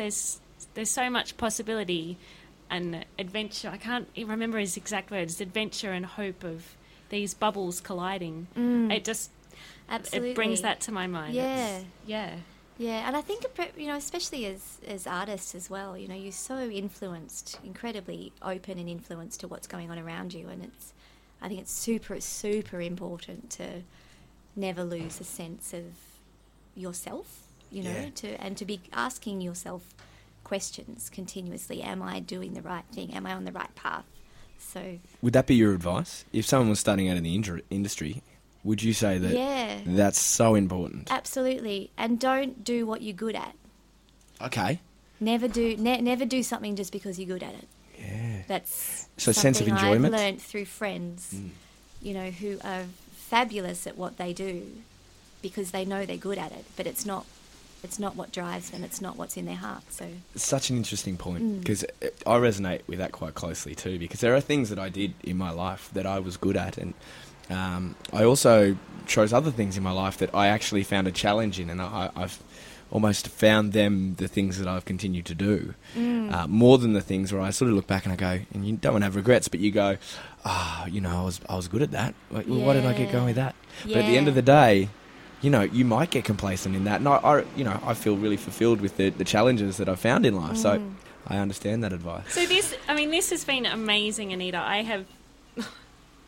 so much possibility and adventure. I can't remember his exact words. Adventure and hope of these bubbles colliding. absolutely, It brings that to my mind. Yeah. Yeah. And I think, especially as artists as well, you're so influenced, incredibly open and influenced to what's going on around you, and I think it's super, super important to never lose a sense of yourself, to be asking yourself questions continuously. Am I doing the right thing? Am I on the right path? So, would that be your advice if someone was starting out in the industry? Would you say that that's so important? Absolutely. And don't do what you're good at. Okay. Never do something just because you're good at it. Yeah. That's so sense of enjoyment. I've learned through friends, who are fabulous at what they do because they know they're good at it, but it's not what drives them. It's not what's in their heart. So it's such an interesting point, because I resonate with that quite closely too, because there are things that I did in my life that I was good at, and I also chose other things in my life that I actually found a challenge in, and I've almost found them the things that I've continued to do, more than the things where I sort of look back and I go, and you don't want to have regrets, but you go, I was good at that. Like, why did I get going with that? But at the end of the day, you might get complacent in that, and I feel really fulfilled with the challenges that I've found in life. So I understand that advice. So this has been amazing, Anita. I have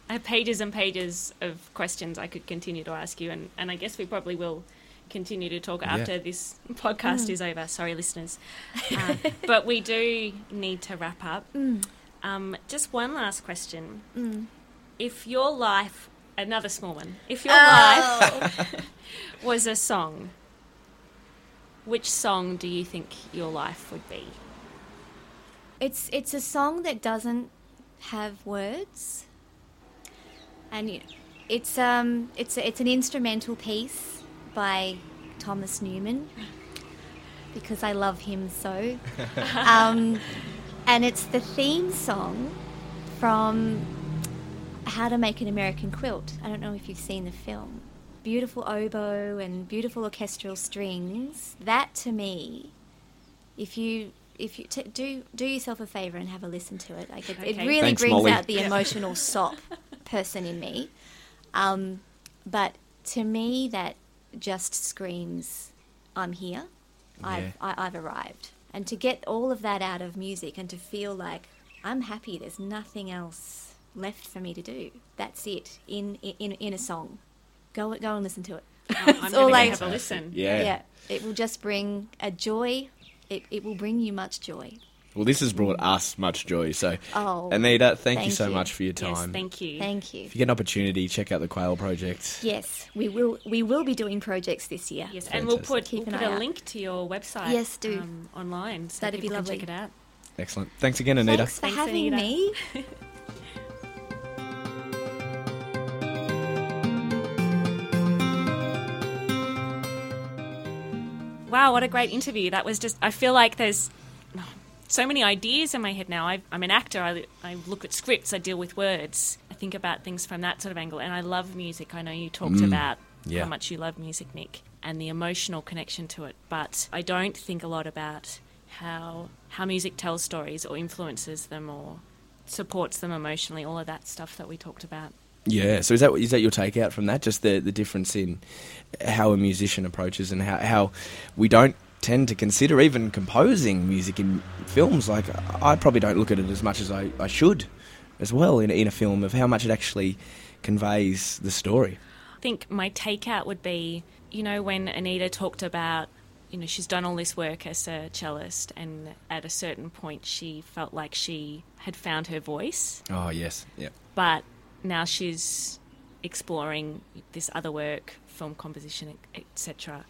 I have pages and pages of questions I could continue to ask you, and I guess we probably will continue to talk after this podcast is over. Sorry, listeners. But we do need to wrap up. Just one last question. If your life, another small one, if your life was a song, which song do you think your life would be? It's a song that doesn't have words, and it's an instrumental piece by Thomas Newman, because I love him so. And it's the theme song from How to Make an American Quilt. I don't know if you've seen the film. Beautiful oboe and beautiful orchestral strings. That, to me, if you do yourself a favour and have a listen to it, like it really Thanks, brings Molly. out the emotional sop person in me. But to me, that just screams, I'm here. I've arrived. And to get all of that out of music and to feel like I'm happy, there's nothing else left for me to do. That's it in a song. Go and listen to it. I'm going to have a listen. Yeah. It will just bring a joy. It will bring you much joy. Well, this has brought us much joy. So, Oh, Anita, thank you thank so you. much for your Yes, time. thank you. Thank you. If you get an opportunity, check out the Quail Project. Yes, we will be doing projects this year. Yes, and we'll Fantastic. put Keep an eye a out. link to your website. Yes, do. Online, so That'd be people can lovely. check it out. Excellent. Thanks again, Anita. Thanks for Thanks, having Anita. me. Wow, what a great interview. That was just, I feel like there's so many ideas in my head now. I'm an actor. I look at scripts. I deal with words. I think about things from that sort of angle. And I love music. I know you talked about yeah. how much you love music, Nick, and the emotional connection to it. But I don't think a lot about how music tells stories or influences them or supports them emotionally, all of that stuff that we talked about. Yeah, so is that your takeout from that? Just the difference in how a musician approaches and how we don't tend to consider even composing music in films. Like, I probably don't look at it as much as I should as well in a film, of how much it actually conveys the story. I think my takeout would be, when Anita talked about, she's done all this work as a cellist, and at a certain point she felt like she had found her voice, Oh, yes, yeah. but now she's exploring this other work, film composition, etc.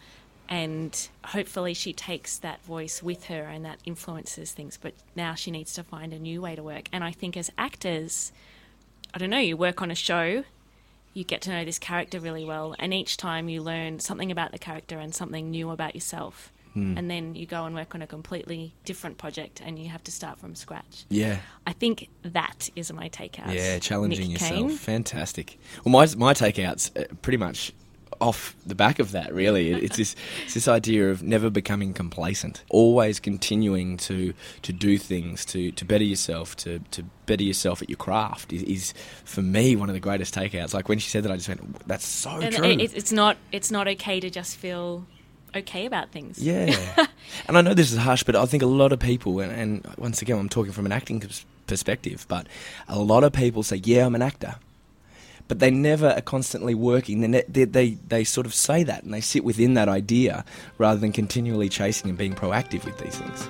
And hopefully she takes that voice with her and that influences things, but now she needs to find a new way to work. And I think as actors, I don't know, you work on a show, you get to know this character really well, and each time you learn something about the character and something new about yourself. And then you go and work on a completely different project and you have to start from scratch. Yeah. I think that is my takeout. Yeah, challenging Nick yourself. Kane. Fantastic. Well, my takeout's pretty much off the back of that, really. It's this idea of never becoming complacent, always continuing to do things, to better yourself, to better yourself at your craft is for me one of the greatest takeouts. Like, when she said that, I just went, that's so And true. it's not okay to just feel okay about things. Yeah. And I know this is harsh, but I think a lot of people, and once again, I'm talking from an acting perspective, but a lot of people say, yeah, I'm an actor. But they never are constantly working. They sort of say that, and they sit within that idea rather than continually chasing and being proactive with these things.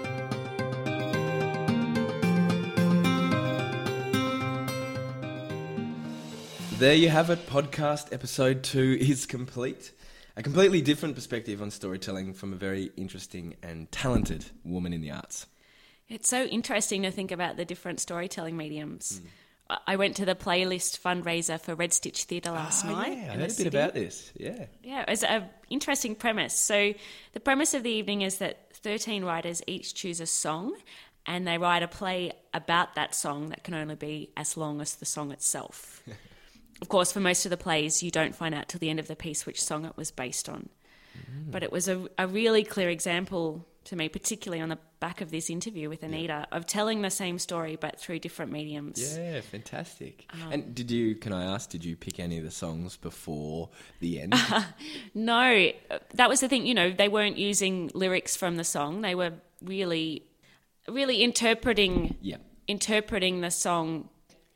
There you have it. Podcast episode 2 is complete. A completely different perspective on storytelling from a very interesting and talented woman in the arts. It's so interesting to think about the different storytelling mediums. I went to the Playlist fundraiser for Red Stitch Theatre last night. Yeah, I in heard the a bit city. about this. Yeah. Yeah, it's an interesting premise. So the premise of the evening is that 13 writers each choose a song, and they write a play about that song that can only be as long as the song itself. Of course, for most of the plays, you don't find out till the end of the piece which song it was based on. But it was a really clear example to me, particularly on the back of this interview with Anita, of telling the same story but through different mediums. Yeah, fantastic. And did you pick any of the songs before the end? No, that was the thing. They weren't using lyrics from the song. They were really interpreting the song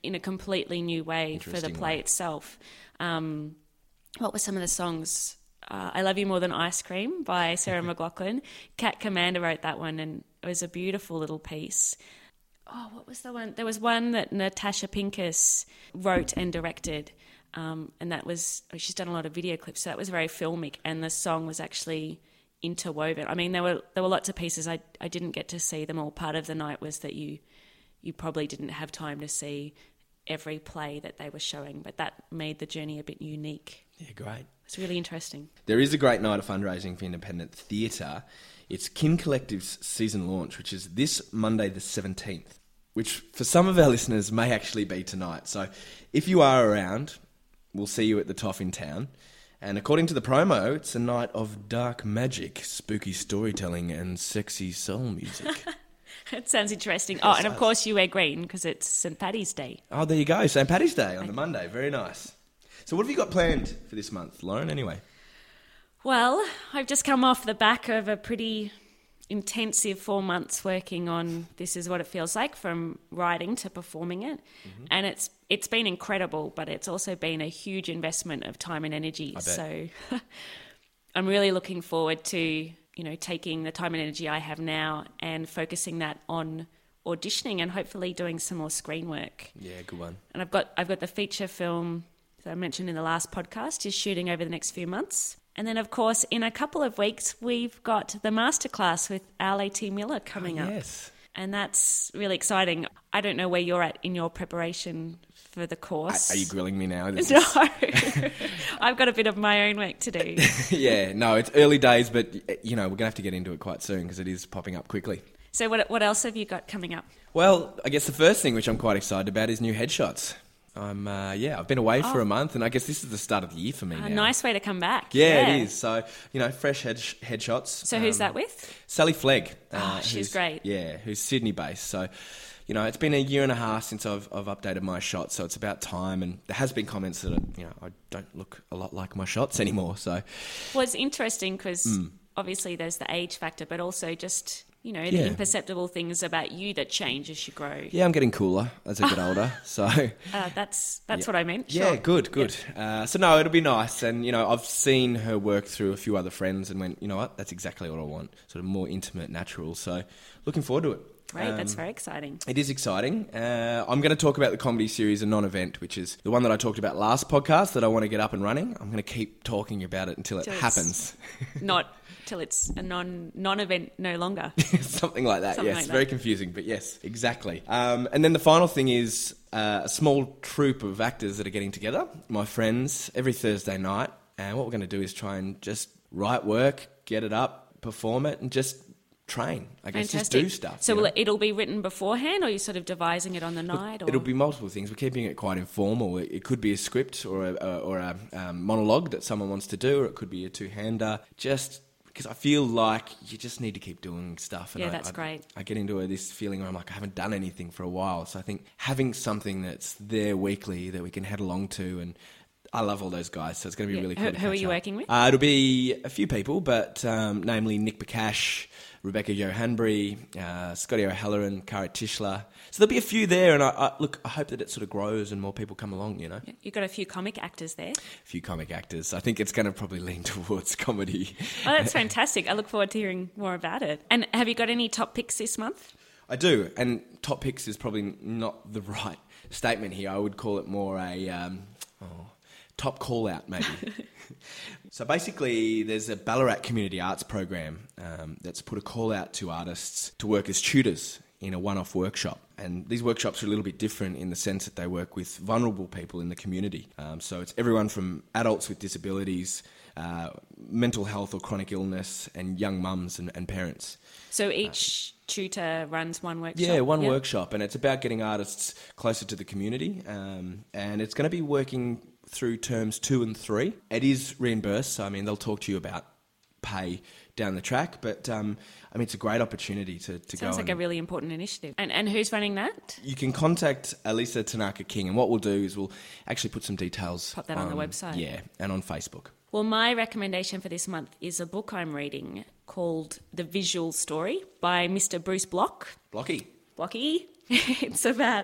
in a completely new way for the play itself. What were some of the songs? I Love You More Than Ice Cream by Sarah McLachlan. Kat Commander wrote that one, and it was a beautiful little piece. Oh, what was the one? There was one that Natasha Pincus wrote and directed, and that was, she's done a lot of video clips, so that was very filmic, and the song was actually interwoven. I mean, there were lots of pieces. I didn't get to see them all. Part of the night was that you probably didn't have time to see every play that they were showing, but that made the journey a bit unique. Yeah, great. It's really interesting. There is a great night of fundraising for independent theatre. It's Kin Collective's season launch, which is this Monday the 17th, which for some of our listeners may actually be tonight. So if you are around, we'll see you at the Toff in town. And according to the promo, it's a night of dark magic, spooky storytelling and sexy soul music. It sounds interesting. Oh, and of course you wear green because it's St. Paddy's Day. Oh, there you go. St. Paddy's Day on the Monday. Very nice. So what have you got planned for this month, Lauren, anyway? Well, I've just come off the back of a pretty intensive 4 months working on This Is What It Feels Like, from writing to performing it. Mm-hmm. And it's been incredible, but it's also been a huge investment of time and energy. So I'm really looking forward to, taking the time and energy I have now and focusing that on auditioning and hopefully doing some more screen work. Yeah, good one. And I've got the feature film that I mentioned in the last podcast is shooting over the next few months. And then, of course, in a couple of weeks, we've got the masterclass with R.A.T. Miller coming up. Yes. And that's really exciting. I don't know where you're at in your prepreparation for the course. Are you grilling me now? No. I've got a bit of my own work to do. Yeah, no, it's early days, but, we're going to have to get into it quite soon because it is popping up quickly. So what else have you got coming up? Well, I guess the first thing, which I'm quite excited about, is new headshots. I've been away for a month, and I guess this is the start of the year for me now. A nice way to come back. Yeah, it is. So, fresh headshots. So who's that with? Sally Flegg. She's great. Yeah, who's Sydney-based. So, it's been a year and a half since I've updated my shots, so it's about time. And there has been comments that, I don't look a lot like my shots anymore. So, well, it's interesting because obviously there's the age factor, but also just... the imperceptible things about you that change as you grow. Yeah, I'm getting cooler as I get older. So that's what I meant. Sure. Yeah, good. Yeah. So no, it'll be nice. And, I've seen her work through a few other friends and went, you know what, that's exactly what I want. Sort of more intimate, natural. So looking forward to it. Great, that's very exciting. It is exciting. I'm going to talk about the comedy series A Non-Event, which is the one that I talked about last podcast that I want to get up and running. I'm going to keep talking about it until it happens. Not till it's a non-event no longer. Something like that, yes. Very confusing, but yes, exactly. And then the final thing is a small troupe of actors that are getting together, my friends, every Thursday night. And what we're going to do is try and just write work, get it up, perform it, and just... train, I guess. Fantastic. Just do stuff. So it'll be written beforehand, or are you sort of devising it on the night? Or? It'll be multiple things. We're keeping it quite informal. It could be a script or a monologue that someone wants to do, or it could be a two-hander. Just because I feel like you just need to keep doing stuff. And that's great. I get into this feeling where I'm like, I haven't done anything for a while. So I think having something that's there weekly that we can head along to, and I love all those guys, so it's going to be really cool. Who are you working with? It'll be a few people, but namely Nick Bakash, Rebecca Johanbury, Scotty O'Halloran, Cara Tischler. So there'll be a few there, and I hope that it sort of grows and more people come along, Yeah, you've got a few comic actors there. A few comic actors. I think it's going to probably lean towards comedy. Oh, that's fantastic. I look forward to hearing more about it. And have you got any top picks this month? I do, and top picks is probably not the right statement here. I would call it more a... top call out, maybe. So basically, there's a Ballarat Community Arts program that's put a call out to artists to work as tutors in a one-off workshop. And these workshops are a little bit different in the sense that they work with vulnerable people in the community. So it's everyone from adults with disabilities, mental health or chronic illness, and young mums and parents. So each tutor runs one workshop? Yeah, one workshop. And it's about getting artists closer to the community. And it's going to be working through terms 2 and 3. It is reimbursed, so they'll talk to you about pay down the track, but it's a great opportunity to go. Sounds like a really important initiative. And who's running that? You can contact Elisa Tanaka King, and what we'll do is we'll actually put some details. Pop that on the website. Yeah, and on Facebook. Well, my recommendation for this month is a book I'm reading called The Visual Story by Mr. Bruce Block. Blocky. It's about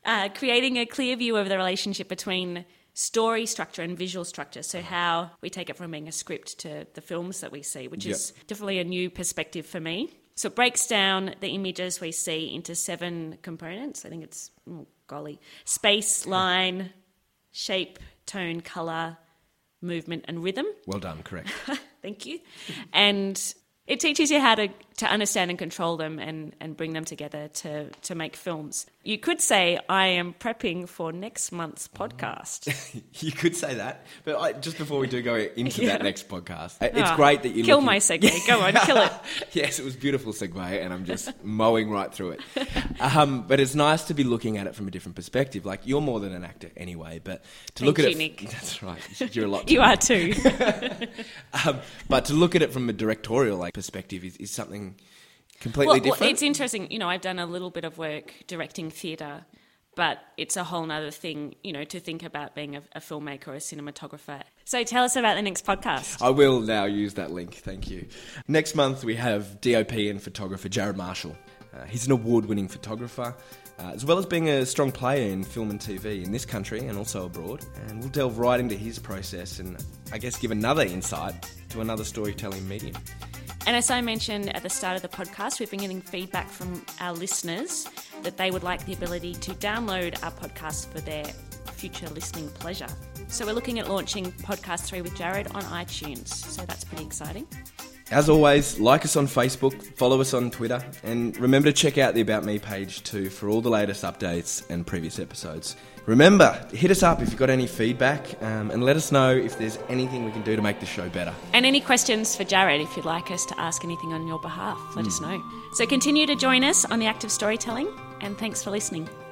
creating a clear view of the relationship between story structure and visual structure. So how we take it from being a script to the films that we see, which is definitely a new perspective for me. So it breaks down the images we see into 7 components. I think it's, space, line, shape, tone, colour, movement and rhythm. Well done, correct. Thank you. And it teaches you how to understand and control them and bring them together to make films. You could say I am prepping for next month's podcast. You could say that. But just before we do go into that next podcast, it's great that you kill my segue. Go on, kill it. Yes, it was a beautiful segue and I'm just mowing right through it. But it's nice to be looking at it from a different perspective. Like, you're more than an actor anyway, but to look at it... Nick. That's right. You're a lot. You are too. But to look at it from a directorial perspective is something completely different. Well, it's interesting. I've done a little bit of work directing theatre, but it's a whole nother thing, to think about being a filmmaker or a cinematographer. So tell us about the next podcast. I will now use that link. Thank you. Next month we have DOP and photographer Jared Marshall. He's an award-winning photographer, as well as being a strong player in film and TV in this country and also abroad. And we'll delve right into his process and, I guess, give another insight to another storytelling medium. And as I mentioned at the start of the podcast, we've been getting feedback from our listeners that they would like the ability to download our podcast for their future listening pleasure. So we're looking at launching Podcast 3 with Jared on iTunes. So that's pretty exciting. As always, like us on Facebook, follow us on Twitter, and remember to check out the About Me page too for all the latest updates and previous episodes. Remember, hit us up if you've got any feedback and let us know if there's anything we can do to make the show better. And any questions for Jared, if you'd like us to ask anything on your behalf, let us know. So continue to join us on The Act of Storytelling, and thanks for listening.